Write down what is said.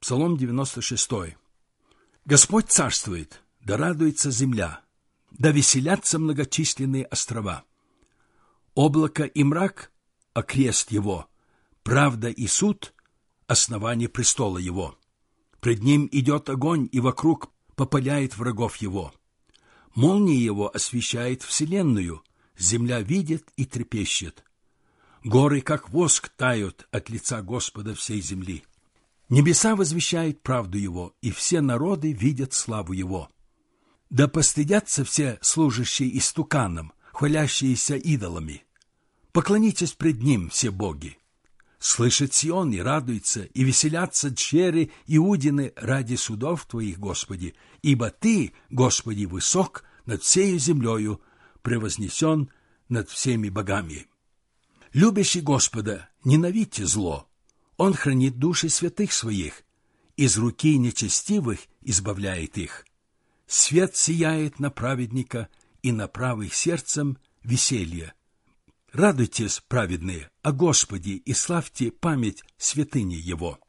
Псалом 96. Господь царствует, да радуется земля, да веселятся многочисленные острова. Облако и мрак — окрест его, правда и суд — основание престола его. Пред ним идет огонь, и вокруг попаляет врагов его. Молния его освещает вселенную, земля видит и трепещет. Горы, как воск, тают от лица Господа всей земли. Небеса возвещают правду его, и все народы видят славу его. Да постыдятся все служащие истуканам, хвалящиеся идолами. Поклонитесь пред ним, все боги. Слышит Сион и радуется, и веселятся дщери Иудины ради судов твоих, Господи, ибо Ты, Господи, высок над всею землею, превознесен над всеми богами. Любящий Господа, ненавидьте зло. Он хранит души святых своих, из руки нечестивых избавляет их. Свет сияет на праведника, и на правых сердцем веселье. Радуйтесь, праведные, о Господе, и славьте память святыни Его.